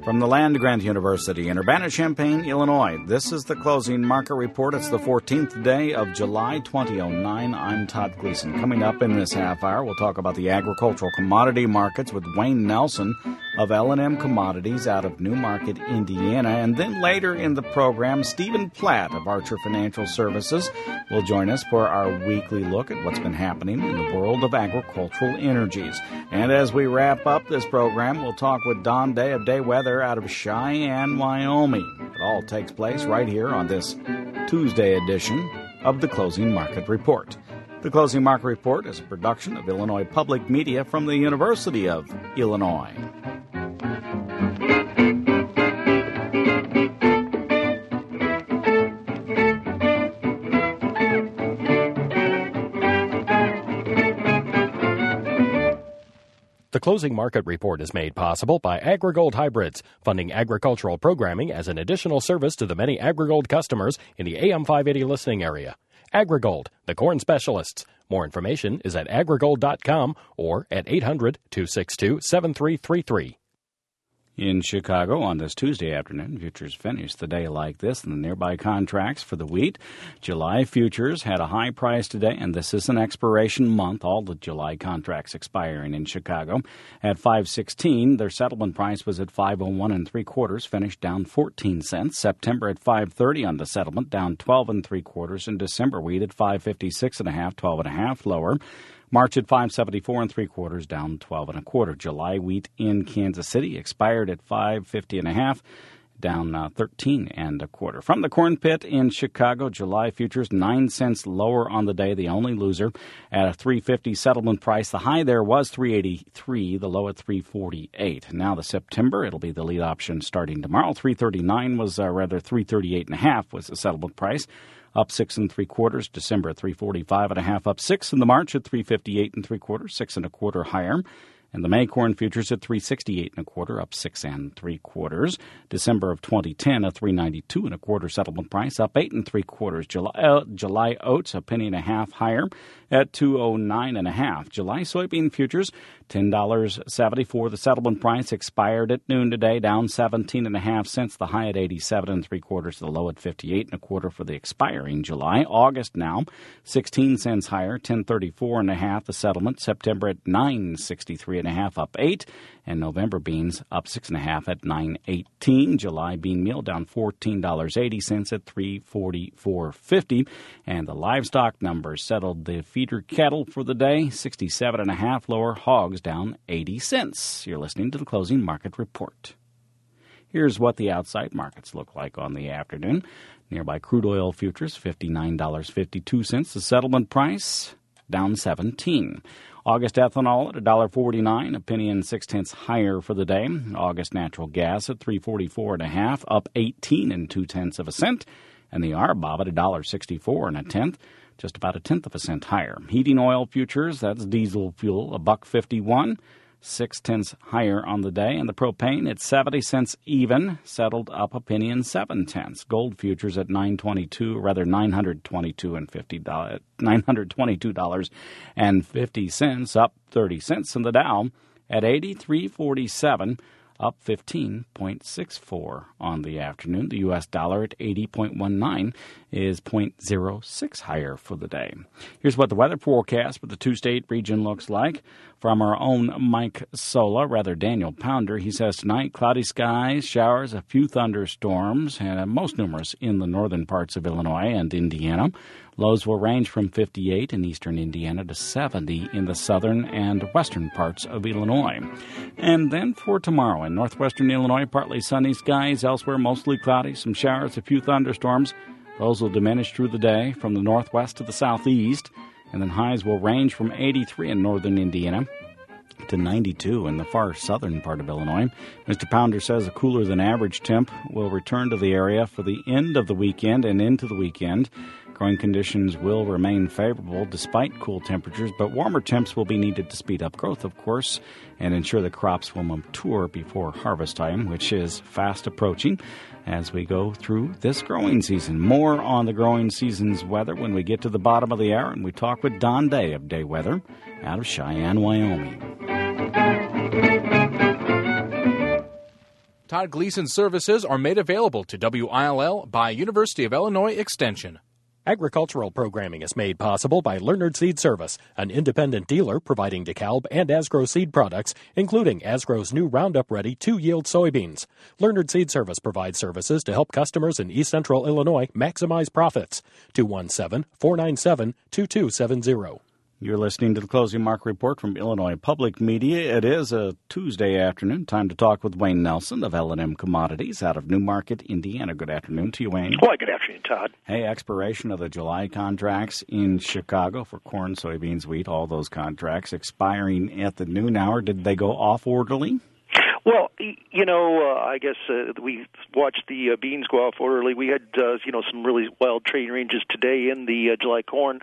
From the Land-Grant University in Urbana-Champaign, Illinois, this is the Closing Market Report. It's the 14th day of July 2009. I'm Todd Gleason. Coming up in this half hour, we'll talk about the agricultural commodity markets with Wayne Nelson of L&M Commodities out of Newmarket, Indiana. And then later in the program, Stephen Platt of Archer Financial Services will join us for our weekly look at what's been happening in the world of agricultural energies. And as we wrap up this program, we'll talk with Don Day of Day Weather out of Cheyenne, Wyoming. It all takes place right here on this Tuesday edition of the Closing Market Report. The Closing Market Report is a production of Illinois Public Media from the University of Illinois. The Closing Market Report is made possible by AgriGold Hybrids, funding agricultural programming as an additional service to the many AgriGold customers in the AM 580 listening area. AgriGold, the corn specialists. More information is at agrigold.com or at 800-262-7333. In Chicago on this Tuesday afternoon, futures finished the day like this in the nearby contracts for the wheat. July futures had a high price today, and this is an expiration month. All the July contracts expiring in Chicago. At 5.16, their settlement price was at 5.01 3/4, finished down 14 cents. September at 5.30 on the settlement, down 12 3/4, and December wheat at 5.56 1/2, 12 1/2 lower. March at 5.74 3/4, down 12 1/4. July wheat in Kansas City expired at 5.50 1/2, down 13 1/4. From the corn pit in Chicago, July futures 9 cents lower on the day, the only loser at a 3.50 settlement price. The high there was 3.83, the low at 3.48. Now the September, it'll be the lead option starting tomorrow. 3.39 was 3.38 1/2 was the settlement price. Up 6 3/4. December at 3.45 1/2, up 6 in the March at 3.58 3/4, 6 1/4 higher. And the May corn futures at 3.68 1/4, up 6 3/4. December of 2010, a 3.92 1/4 settlement price, up 8 3/4. July oats, a penny and a half higher at 2.09 1/2. July soybean futures, $10.74. The settlement price expired at noon today, down 17 1/2 cents. The high at 87 3/4, the low at 58 1/4 for the expiring July. August now, 16 cents higher, 10.34 1/2. The settlement. September at 9.63 1/2, up 8, and November beans up 6 1/2 at 9.18. July bean meal down $14.80 at 3.4450, and the livestock numbers settled the feeder cattle for the day 67 1/2 lower, hogs down 80 cents. You're listening to the Closing Market Report. Here's what the outside markets look like on the afternoon. Nearby crude oil futures $59.52. The settlement price down 17. August ethanol at $1.49, a penny and 6 higher for the day. August natural gas at $3.44 1/2, up 18 2 cents, and the RBOB at $1.64 1/10, just about 1/10 cent higher. Heating oil futures, that's diesel fuel, $1.51, 6 higher on the day, and the propane at 70 cents even, settled up a penny and 7 cents. Gold futures at $922.50, up 30 cents, and the Dow at 83.47, up 15.64 on the afternoon. The U.S. dollar at 80.19 is 0.06 higher for the day. Here's what the weather forecast for the two-state region looks like from our own Mike Sola, Daniel Pounder. He says tonight, cloudy skies, showers, a few thunderstorms, and most numerous in the northern parts of Illinois and Indiana. Lows will range from 58 in eastern Indiana to 70 in the southern and western parts of Illinois. And then for tomorrow, in northwestern Illinois, partly sunny skies, elsewhere mostly cloudy, some showers, a few thunderstorms. Those will diminish through the day from the northwest to the southeast, and then highs will range from 83 in northern Indiana to 92 in the far southern part of Illinois. Mr. Pounder says a cooler than average temp will return to the area for the end of the weekend and into the weekend. Growing conditions will remain favorable despite cool temperatures, but warmer temps will be needed to speed up growth, of course, and ensure the crops will mature before harvest time, which is fast approaching as we go through this growing season. More on the growing season's weather when we get to the bottom of the hour, and we talk with Don Day of Day Weather out of Cheyenne, Wyoming. Todd Gleason services are made available to WILL by University of Illinois Extension. Agricultural programming is made possible by Leonard Seed Service, an independent dealer providing DeKalb and Asgrow seed products, including Asgrow's new Roundup Ready 2-yield soybeans. Leonard Seed Service provides services to help customers in East Central Illinois maximize profits. 217-497-2270. You're listening to the Closing Market Report from Illinois Public Media. It is a Tuesday afternoon. Time to talk with Wayne Nelson of L&M Commodities out of Newmarket, Indiana. Good afternoon to you, Wayne. Well, good afternoon, Todd. Hey, expiration of the July contracts in Chicago for corn, soybeans, wheat, all those contracts expiring at the noon hour. Did they go off orderly? Well, I guess we watched the beans go off orderly. We had, some really wild trading ranges today in the July corn.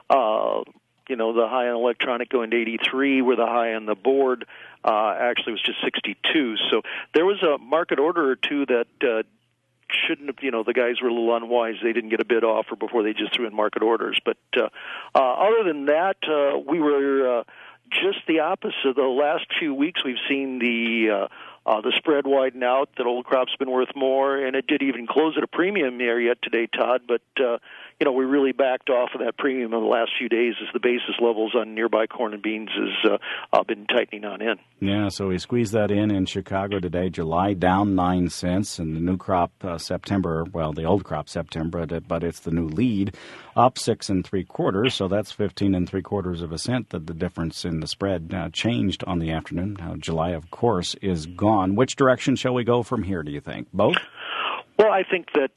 The high on electronic going to 83, where the high on the board actually was just 62. So there was a market order or two that shouldn't have, the guys were a little unwise. They didn't get a bid offer before they just threw in market orders. But other than that, we were just the opposite. The last few weeks we've seen the spread widen out, that old crop's been worth more, and it did even close at a premium there yet today, Todd. But, we really backed off of that premium in the last few days as the basis levels on nearby corn and beans has been tightening on in. Yeah, so we squeezed that in Chicago today. July down 9 cents, and the new crop September, the old crop September, but it's the new lead, up 6 3/4. So that's 15 3/4 of a cent that the difference in the spread changed on the afternoon. Now, July, of course, is gone. Which direction shall we go from here, do you think? Both? Well, I think that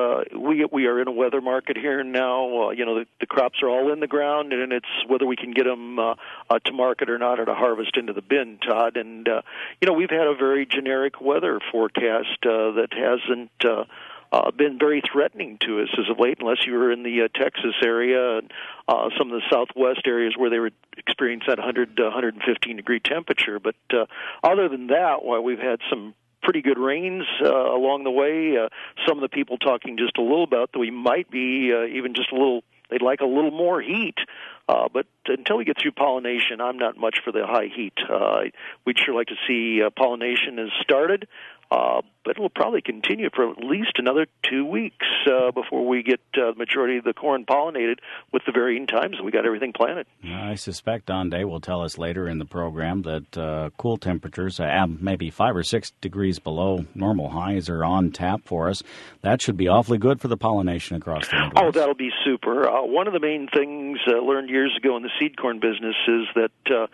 we are in a weather market here now. The crops are all in the ground, and it's whether we can get them to market or not, or to harvest into the bin, Todd. And, we've had a very generic weather forecast that hasn't been very threatening to us as of late, unless you were in the Texas area and some of the southwest areas where they were experiencing that 100 to 115-degree temperature. But other than that, while we've had some pretty good rains along the way, some of the people talking just a little about that we might be even just a little, they'd like a little more heat. But until we get through pollination, I'm not much for the high heat. We'd sure like to see pollination has started, but it will probably continue for at least another 2 weeks before we get the majority of the corn pollinated with the varying times that we got everything planted. I suspect Don Day will tell us later in the program that cool temperatures, maybe 5 or 6 degrees below normal highs, are on tap for us. That should be awfully good for the pollination across the Midwest. Oh, that'll be super. One of the main things learned years ago in the seed corn business is that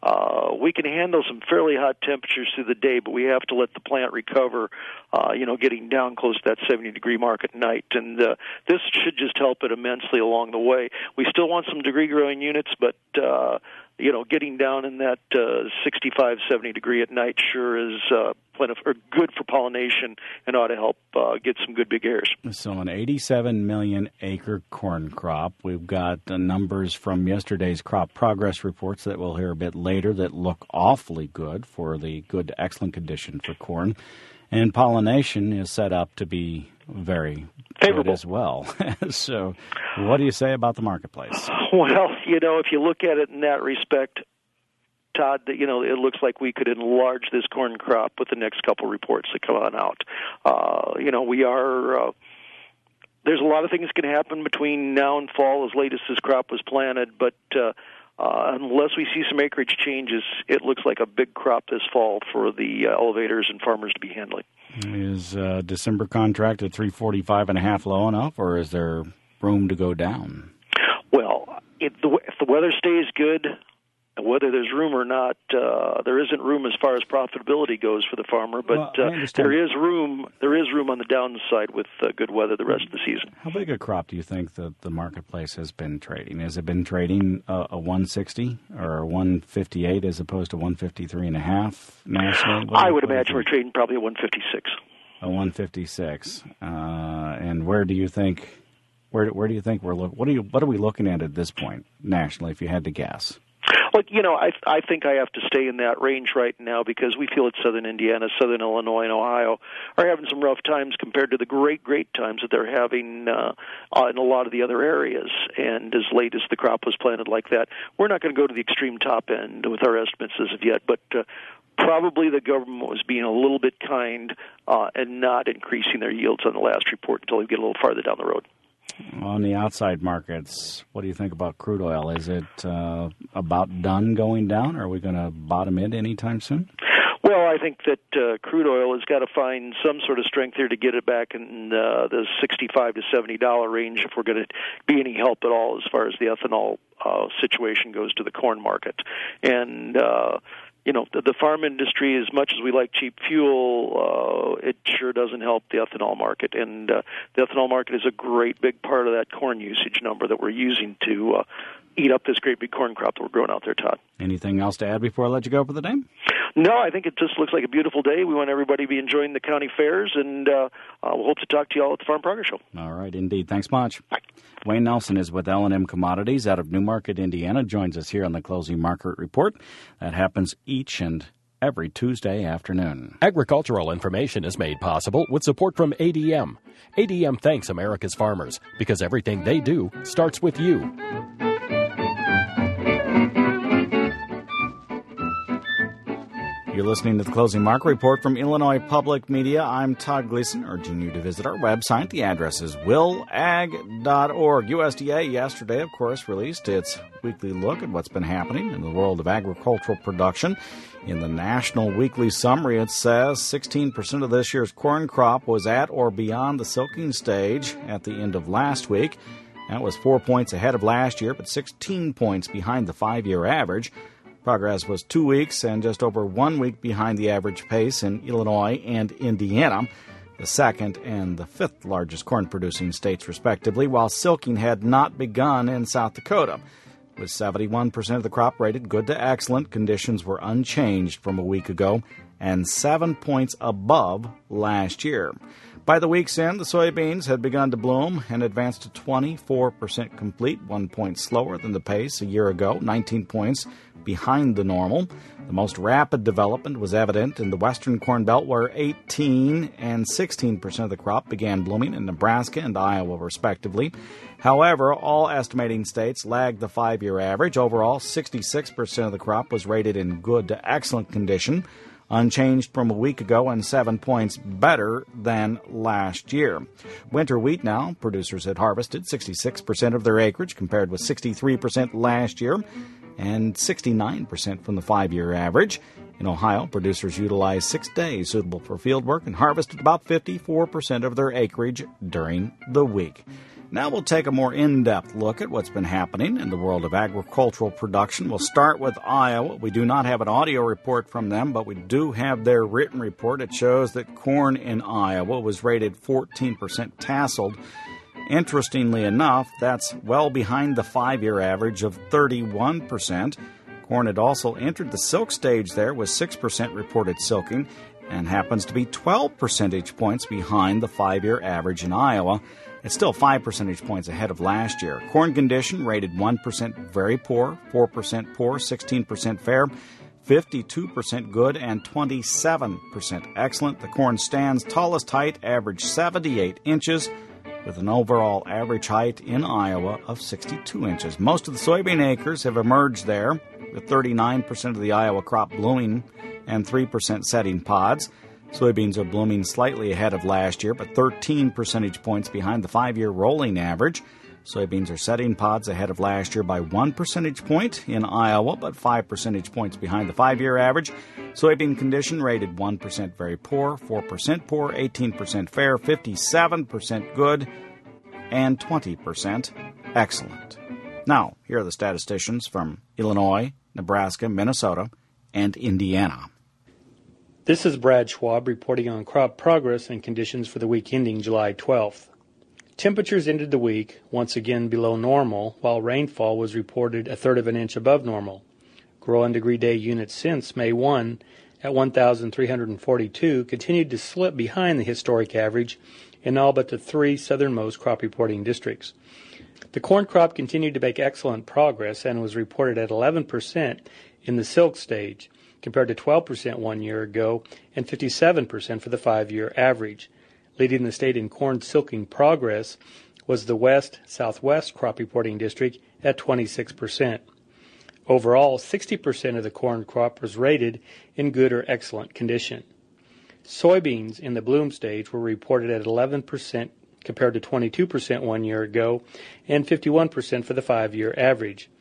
we can handle some fairly hot temperatures through the day, but we have to let the plant recover, getting down close to that 70-degree mark at night. And this should just help it immensely along the way. We still want some degree-growing units, but, getting down in that 65, 70-degree at night sure is good for pollination and ought to help get some good big airs. So an 87 million acre corn crop. We've got numbers from yesterday's crop progress reports that we'll hear a bit later that look awfully good for the good to excellent condition for corn. And pollination is set up to be very favorable good as well. So what do you say about the marketplace? Well, if you look at it in that respect, Todd, it looks like we could enlarge this corn crop with the next couple reports that come on out. There's a lot of things can happen between now and fall as late as this crop was planted, but unless we see some acreage changes, it looks like a big crop this fall for the elevators and farmers to be handling. Is December contract at 345.5 low enough, or is there room to go down? Well, if the weather stays good, whether there's room or not, there isn't room as far as profitability goes for the farmer, but there is room on the downside with good weather the rest of the season. How big a crop do you think that the marketplace has been trading? Has it been trading a 160 or a 158 as opposed to 153.5 nationally? I would imagine we're trading probably a 156. A 156. And where do you think we're what are we looking at this point nationally, if you had to guess? Well, I think I have to stay in that range right now because we feel that southern Indiana, southern Illinois, and Ohio are having some rough times compared to the great times that they're having in a lot of the other areas. And as late as the crop was planted like that, we're not going to go to the extreme top end with our estimates as of yet, but probably the government was being a little bit kind and not increasing their yields on the last report until we get a little farther down the road. On the outside markets, what do you think about crude oil? Is it about done going down? Are we going to bottom it anytime soon? Well, I think that crude oil has got to find some sort of strength here to get it back in the $65 to $70 range if we're going to be any help at all as far as the ethanol situation goes to the corn market. And the farm industry, as much as we like cheap fuel, it sure doesn't help the ethanol market. And the ethanol market is a great big part of that corn usage number that we're using to eat up this great big corn crop that we're growing out there, Todd. Anything else to add before I let you go for the day? No, I think it just looks like a beautiful day. We want everybody to be enjoying the county fairs, and we'll hope to talk to you all at the Farm Progress Show. All right, indeed. Thanks much. Bye. Wayne Nelson is with L&M Commodities out of Newmarket, Indiana, joins us here on the Closing Market Report. That happens each and every Tuesday afternoon. Agricultural information is made possible with support from ADM. ADM thanks America's farmers because everything they do starts with you. You're listening to the Closing Market Report from Illinois Public Media. I'm Todd Gleason, urging you to visit our website. The address is willag.org. USDA yesterday, of course, released its weekly look at what's been happening in the world of agricultural production. In the National Weekly Summary, it says 16% of this year's corn crop was at or beyond the silking stage at the end of last week. That was 4 points ahead of last year, but 16 points behind the 5-year average. Progress was 2 weeks and just over 1 week behind the average pace in Illinois and Indiana, the second and the fifth largest corn-producing states, respectively, while silking had not begun in South Dakota. With 71% of the crop rated good to excellent, conditions were unchanged from a week ago and 7 points above last year. By the week's end, the soybeans had begun to bloom and advanced to 24% complete, 1 point slower than the pace a year ago, 19 points behind the normal. The most rapid development was evident in the western Corn Belt, where 18 and 16% of the crop began blooming in Nebraska and Iowa, respectively. However, all estimating states lagged the 5-year average. Overall, 66% of the crop was rated in good to excellent condition, unchanged from a week ago and 7 points better than last year. Winter wheat now, producers had harvested 66% of their acreage compared with 63% last year and 69% from the 5-year average. In Ohio, producers utilized 6 days suitable for field work and harvested about 54% of their acreage during the week. Now we'll take a more in-depth look at what's been happening in the world of agricultural production. We'll start with Iowa. We do not have an audio report from them, but we do have their written report. It shows that corn in Iowa was rated 14% tasseled. Interestingly enough, that's well behind the 5-year average of 31%. Corn had also entered the silk stage there with 6% reported silking and happens to be 12 percentage points behind the 5-year average in Iowa. It's still 5 percentage points ahead of last year. Corn condition rated 1% very poor, 4% poor, 16% fair, 52% good, and 27% excellent. The corn stand's tallest height averaged 78 inches, with an overall average height in Iowa of 62 inches. Most of the soybean acres have emerged there, with 39% of the Iowa crop blooming and 3% setting pods. Soybeans are blooming slightly ahead of last year, but 13 percentage points behind the 5-year rolling average. Soybeans are setting pods ahead of last year by 1 percentage point in Iowa, but 5 percentage points behind the 5-year average. Soybean condition rated 1% very poor, 4% poor, 18% fair, 57% good, and 20% excellent. Now, here are the statisticians from Illinois, Nebraska, Minnesota, and Indiana. This is Brad Schwab reporting on crop progress and conditions for the week ending July 12th. Temperatures ended the week once again below normal, while rainfall was reported a third of an inch above normal. Growing degree day units since May 1 at 1,342 continued to slip behind the historic average in all but the 3 southernmost crop reporting districts. The corn crop continued to make excellent progress and was reported at 11% in the silk stage, compared to 12% 1 year ago and 57% for the 5-year average. Leading the state in corn silking progress was the West-Southwest crop reporting district at 26%. Overall, 60% of the corn crop was rated in good or excellent condition. Soybeans in the bloom stage were reported at 11% compared to 22% 1 year ago and 51% for the 5-year average.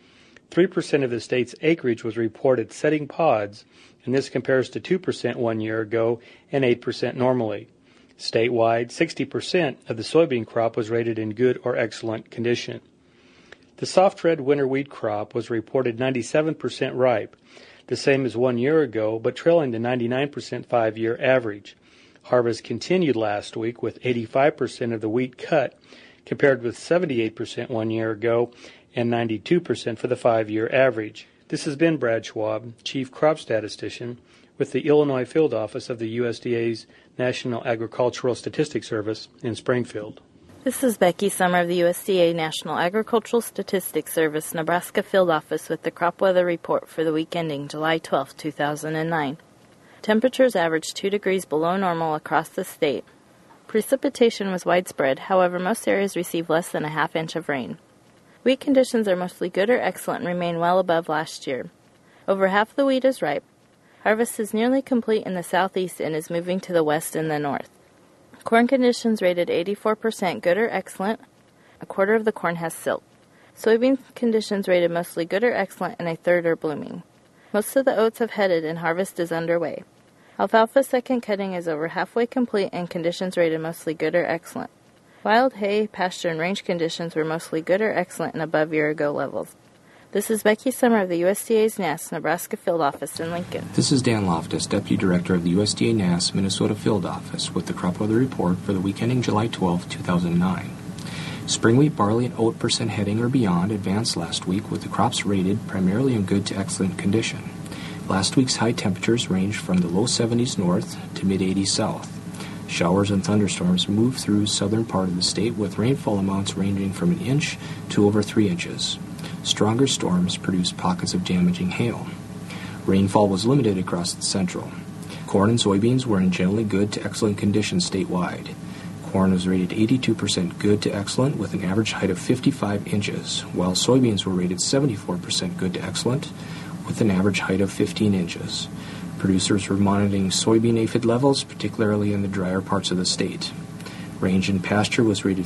3% of the state's acreage was reported setting pods, and this compares to 2% 1 year ago and 8% normally. Statewide, 60% of the soybean crop was rated in good or excellent condition. The soft red winter wheat crop was reported 97% ripe, the same as 1 year ago, but trailing the 99% 5-year average. Harvest continued last week with 85% of the wheat cut, compared with 78% 1 year ago and 92% for the 5-year average. This has been Brad Schwab, Chief Crop Statistician with the Illinois Field Office of the USDA's National Agricultural Statistics Service in Springfield. This is Becky Summer of the USDA National Agricultural Statistics Service Nebraska Field Office with the crop weather report for the week ending July 12, 2009. Temperatures averaged 2 degrees below normal across the state. Precipitation was widespread, however most areas received less than a half inch of rain. Wheat conditions are mostly good or excellent and remain well above last year. Over half the wheat is ripe. Harvest is nearly complete in the southeast and is moving to the west and the north. Corn conditions rated 84% good or excellent. A quarter of the corn has silt. Soybean conditions rated mostly good or excellent and a third are blooming. Most of the oats have headed and harvest is underway. Alfalfa second cutting is over halfway complete and conditions rated mostly good or excellent. Wild hay, pasture, and range conditions were mostly good or excellent and above year-ago levels. This is Becky Summer of the USDA's NASS Nebraska Field Office in Lincoln. This is Dan Loftus, Deputy Director of the USDA NASS Minnesota Field Office with the crop weather report for the week ending July 12, 2009. Spring wheat, barley, and oat % heading or beyond advanced last week with the crops rated primarily in good to excellent condition. Last week's high temperatures ranged from the low 70s north to mid-80s south. Showers and thunderstorms moved through southern part of the state with rainfall amounts ranging from an inch to over 3 inches. Stronger storms produced pockets of damaging hail. Rainfall was limited across the central. Corn and soybeans were in generally good to excellent condition statewide. Corn was rated 82% good to excellent with an average height of 55 inches, while soybeans were rated 74% good to excellent with an average height of 15 inches. Producers were monitoring soybean aphid levels, particularly in the drier parts of the state. Range and pasture was rated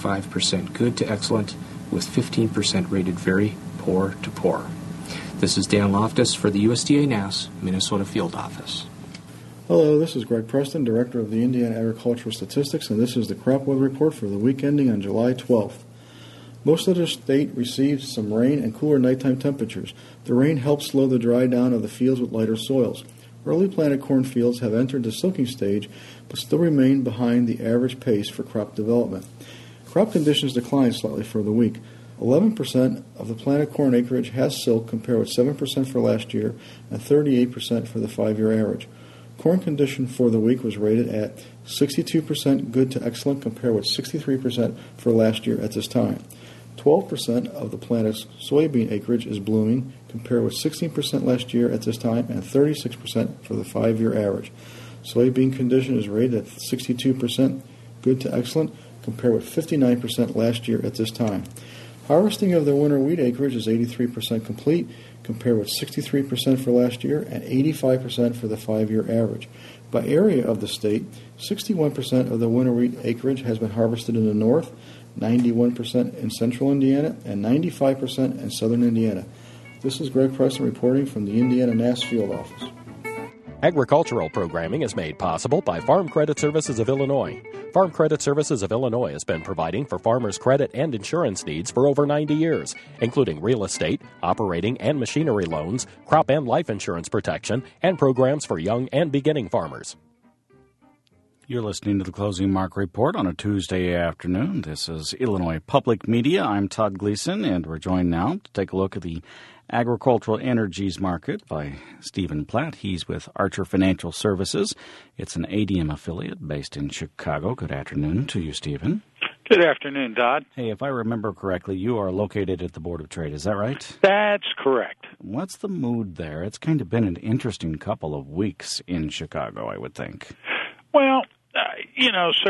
55% good to excellent, with 15% rated very poor to poor. This is Dan Loftus for the USDA NASS Minnesota Field Office. Hello, this is Greg Preston, Director of the Indiana Agricultural Statistics, and this is the crop weather report for the week ending on July 12th. Most of the state received some rain and cooler nighttime temperatures. The rain helped slow the dry down of the fields with lighter soils. Early planted corn fields have entered the silking stage, but still remain behind the average pace for crop development. Crop conditions declined slightly for the week. 11% of the planted corn acreage has silk compared with 7% for last year and 38% for the 5-year average. Corn condition for the week was rated at 62% good to excellent compared with 63% for last year at this time. 12% of the planted soybean acreage is blooming compared with 16% last year at this time and 36% for the 5-year average. Soybean condition is rated at 62% good to excellent compared with 59% last year at this time. Harvesting of the winter wheat acreage is 83% complete, compared with 63% for last year and 85% for the 5-year average. By area of the state, 61% of the winter wheat acreage has been harvested in the north, 91% in central Indiana, and 95% in southern Indiana. This is Greg Preston reporting from the Indiana NASS Field Office. Agricultural programming is made possible by Farm Credit Services of Illinois. Farm Credit Services of Illinois has been providing for farmers' credit and insurance needs for over 90 years, including real estate, operating and machinery loans, crop and life insurance protection, and programs for young and beginning farmers. You're listening to the Closing Market Report on a Tuesday afternoon. This is Illinois Public Media. I'm Todd Gleason, and we're joined now to take a look at the agricultural energies market by Stephen Platt. He's with Archer Financial Services. It's an ADM affiliate based in Chicago. Good afternoon to you, Stephen. Good afternoon, Todd. Hey, if I remember correctly, you are located at the Board of Trade. Is that right? That's correct. What's the mood there? It's kind of been an interesting couple of weeks in Chicago, I would think. Well,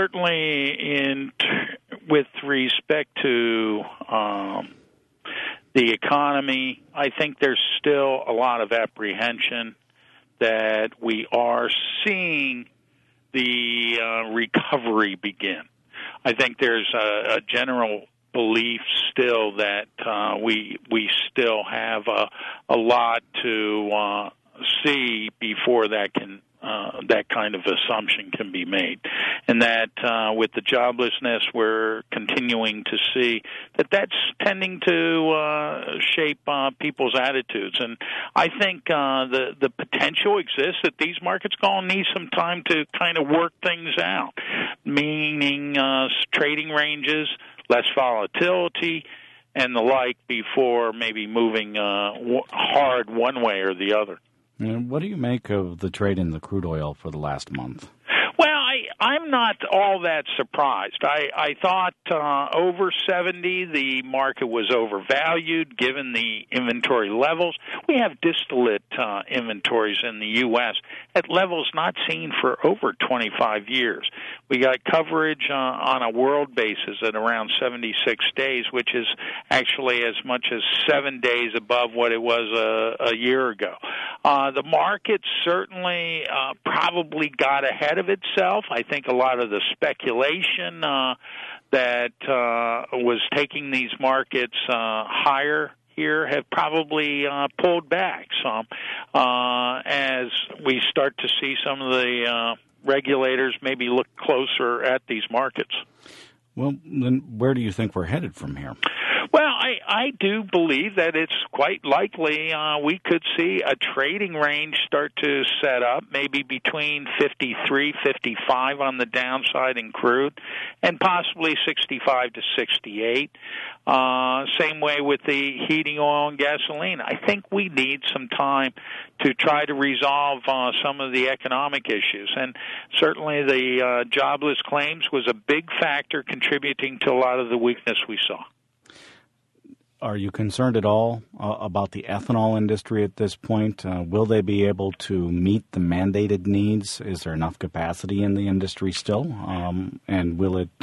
certainly with respect to the economy, I think there's still a lot of apprehension that we are seeing the recovery begin. I think there's a general belief still that we still have a lot to see before that kind of assumption can be made, and that with the joblessness we're continuing to see that's tending to shape people's attitudes. And I think the potential exists that these markets going to need some time to kind of work things out, meaning trading ranges, less volatility, and the like before maybe moving hard one way or the other. And what do you make of the trade in the crude oil for the last month? Well, I'm not all that surprised. I thought over 70 the market was overvalued given the inventory levels. We have distillate inventories in the U.S. at levels not seen for over 25 years. We got coverage on a world basis at around 76 days, which is actually as much as 7 days above what it was a year ago. The market certainly probably got ahead of itself. I think a lot of the speculation that was taking these markets higher here have probably pulled back some as we start to see some of the regulators maybe look closer at these markets. Well, then where do you think we're headed from here? Well, I do believe that it's quite likely we could see a trading range start to set up, maybe between 53, 55 on the downside in crude, and possibly 65 to 68. Same way with the heating oil and gasoline. I think we need some time to try to resolve some of the economic issues. And certainly the jobless claims was a big factor contributing to a lot of the weakness we saw. Are you concerned at all about the ethanol industry at this point? Will they be able to meet the mandated needs? Is there enough capacity in the industry still? And will it,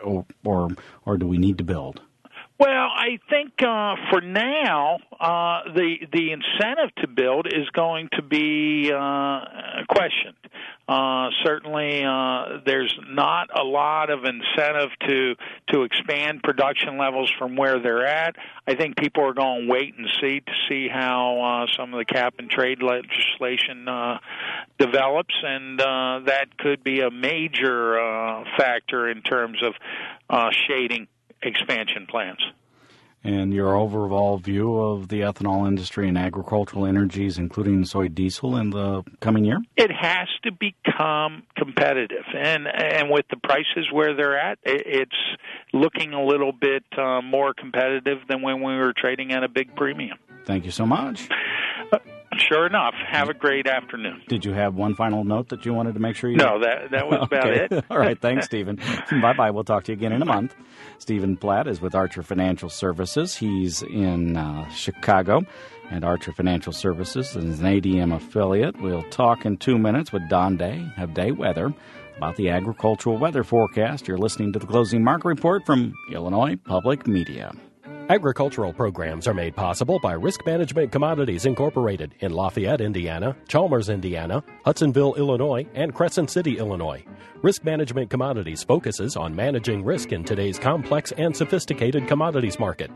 or do we need to build? Well, I think for now, the incentive to build is going to be questioned. Certainly, there's not a lot of incentive to expand production levels from where they're at. I think people are going to wait and see how some of the cap and trade legislation develops, and that could be a major factor in terms of shading expansion plans. And your overall view of the ethanol industry and agricultural energies, including soy diesel, in the coming year? It has to become competitive. And with the prices where they're at, it's looking a little bit more competitive than when we were trading at a big premium. Thank you so much. Sure enough. Have a great afternoon. Did you have one final note that you wanted to make sure you No, that was about okay. it. All right. Thanks, Stephen. Bye-bye. We'll talk to you again in a month. Stephen Platt is with Archer Financial Services. He's in Chicago, and Archer Financial Services is an ADM affiliate. We'll talk in 2 minutes with Don Day of Day Weather about the agricultural weather forecast. You're listening to the Closing Market Report from Illinois Public Media. Agricultural programs are made possible by Risk Management Commodities Incorporated in Lafayette, Indiana, Chalmers, Indiana, Hudsonville, Illinois, and Crescent City, Illinois. Risk Management Commodities focuses on managing risk in today's complex and sophisticated commodities market.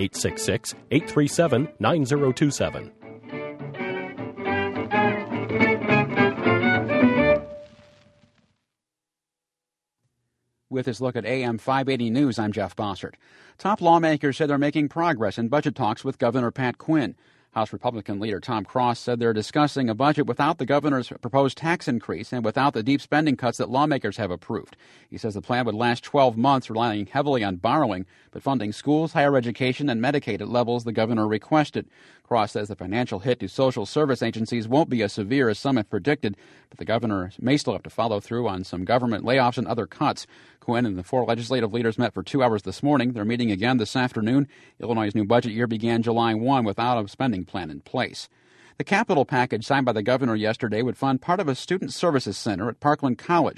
866-837-9027. With this look at AM 580 News, I'm Jeff Bossert. Top lawmakers said they're making progress in budget talks with Governor Pat Quinn. House Republican leader Tom Cross said they're discussing a budget without the governor's proposed tax increase and without the deep spending cuts that lawmakers have approved. He says the plan would last 12 months, relying heavily on borrowing, but funding schools, higher education, and Medicaid at levels the governor requested. Cross says the financial hit to social service agencies won't be as severe as some have predicted, but the governor may still have to follow through on some government layoffs and other cuts. Quinn and the four legislative leaders met for 2 hours this morning. They're meeting again this afternoon. Illinois' new budget year began July 1 without a spending plan in place. The capital package signed by the governor yesterday would fund part of a student services center at Parkland College.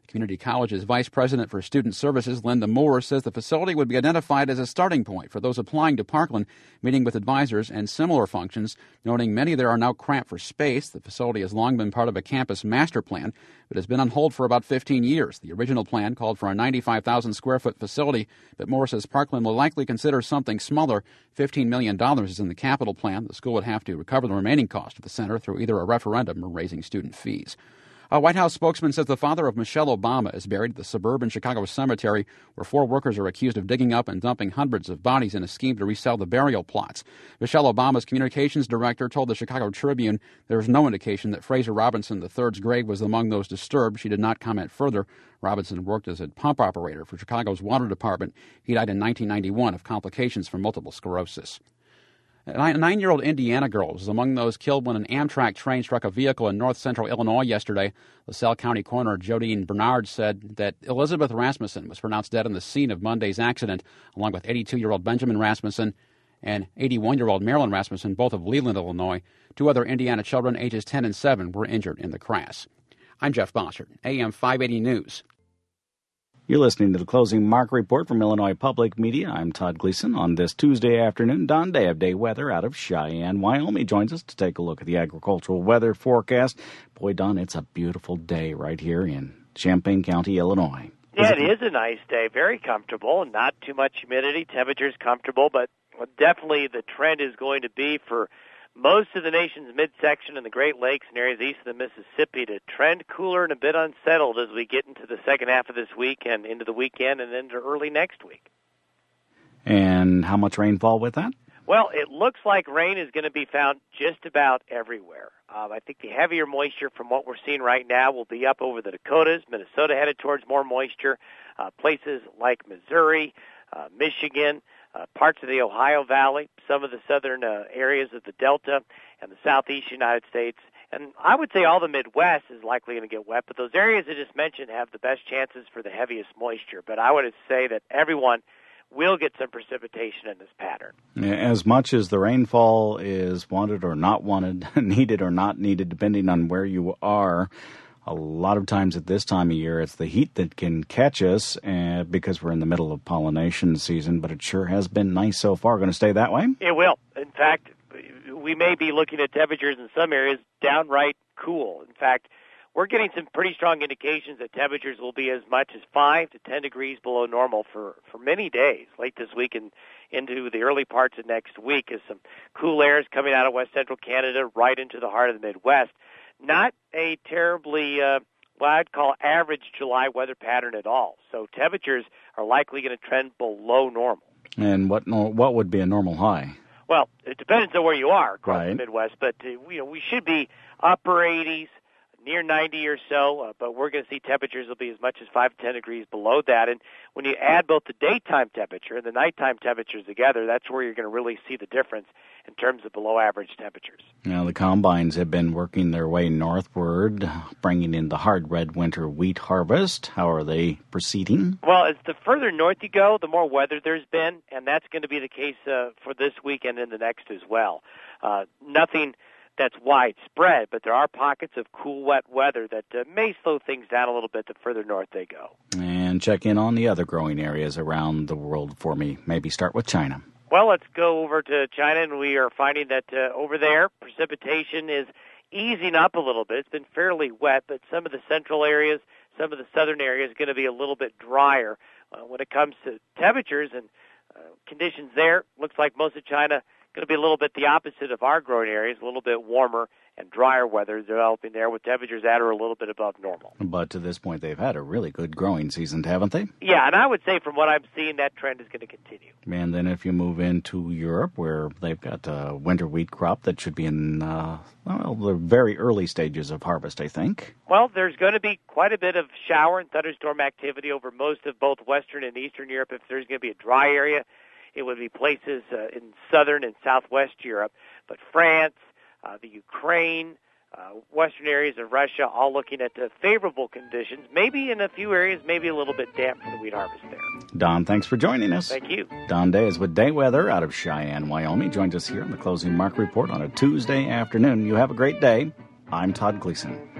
Community College's Vice President for Student Services, Linda Moore, says the facility would be identified as a starting point for those applying to Parkland, meeting with advisors and similar functions, noting many there are now cramped for space. The facility has long been part of a campus master plan, but has been on hold for about 15 years. The original plan called for a 95,000-square-foot facility, but Moore says Parkland will likely consider something smaller. $15 million is in the capital plan. The school would have to recover the remaining cost of the center through either a referendum or raising student fees. A White House spokesman says the father of Michelle Obama is buried at the suburban Chicago cemetery, where 4 workers are accused of digging up and dumping hundreds of bodies in a scheme to resell the burial plots. Michelle Obama's communications director told the Chicago Tribune there is no indication that Fraser Robinson III's grave was among those disturbed. She did not comment further. Robinson worked as a pump operator for Chicago's water department. He died in 1991 of complications from multiple sclerosis. A 9-year-old Indiana girl was among those killed when an Amtrak train struck a vehicle in north-central Illinois yesterday. LaSalle County Coroner Jodine Bernard said that Elizabeth Rasmussen was pronounced dead on the scene of Monday's accident, along with 82-year-old Benjamin Rasmussen and 81-year-old Marilyn Rasmussen, both of Leland, Illinois. 2 other Indiana children, ages 10 and 7, were injured in the crash. I'm Jeff Bossert, AM 580 News. You're listening to the Closing Market Report from Illinois Public Media. I'm Todd Gleason. On this Tuesday afternoon, Don Day of Day Weather out of Cheyenne, Wyoming, joins us to take a look at the agricultural weather forecast. Boy, Don, it's a beautiful day right here in Champaign County, Illinois. Yeah, it is a nice day. Very comfortable. Not too much humidity. Temperature's comfortable, but definitely the trend is going to be for most of the nation's midsection and the Great Lakes and areas east of the Mississippi to trend cooler and a bit unsettled as we get into the second half of this week and into the weekend and into early next week. And how much rainfall with that? Well, it looks like rain is going to be found just about everywhere. I think the heavier moisture from what we're seeing right now will be up over the Dakotas, Minnesota headed towards more moisture, places like Missouri, Michigan, parts of the Ohio Valley, some of the southern areas of the Delta and the southeast United States. And I would say all the Midwest is likely going to get wet, but those areas I just mentioned have the best chances for the heaviest moisture. But I would say that everyone will get some precipitation in this pattern. As much as the rainfall is wanted or not wanted, needed or not needed, depending on where you are, a lot of times at this time of year, it's the heat that can catch us because we're in the middle of pollination season, but it sure has been nice so far. Going to stay that way? It will. In fact, we may be looking at temperatures in some areas downright cool. In fact, we're getting some pretty strong indications that temperatures will be as much as 5 to 10 degrees below normal for many days, late this week and into the early parts of next week, as some cool airs coming out of west central Canada right into the heart of the Midwest. Not a terribly, what I'd call average July weather pattern at all. So temperatures are likely going to trend below normal. And what would be a normal high? Well, it depends on where you are across right. the Midwest, but we should be upper 80s, near 90 or so, but we're going to see temperatures will be as much as 5 to 10 degrees below that. And when you add both the daytime temperature and the nighttime temperatures together, that's where you're going to really see the difference in terms of below average temperatures. Now, the combines have been working their way northward, bringing in the hard red winter wheat harvest. How are they proceeding? Well, as the further north you go, the more weather there's been, and that's going to be the case for this weekend and the next as well. Nothing that's widespread, but there are pockets of cool, wet weather that may slow things down a little bit the further north they go. And check in on the other growing areas around the world for me. Maybe start with China. Well, let's go over to China, and we are finding that over there, precipitation is easing up a little bit. It's been fairly wet, but some of the central areas, some of the southern areas are going to be a little bit drier. When it comes to temperatures and conditions there, looks like most of China going to be a little bit the opposite of our growing areas, a little bit warmer and drier weather developing there with temperatures at or a little bit above normal. But to this point, they've had a really good growing season, haven't they? Yeah, and I would say from what I'm seeing, that trend is going to continue. And then if you move into Europe, where they've got a winter wheat crop that should be in the very early stages of harvest, I think. Well, there's going to be quite a bit of shower and thunderstorm activity over most of both Western and Eastern Europe. If there's going to be a dry area, it would be places in southern and southwest Europe. But France, the Ukraine, western areas of Russia, all looking at favorable conditions. Maybe in a few areas, maybe a little bit damp for the wheat harvest there. Don, thanks for joining us. Thank you. Don Day is with Day Weather out of Cheyenne, Wyoming. Joins us here on the Closing Market Report on a Tuesday afternoon. You have a great day. I'm Todd Gleason.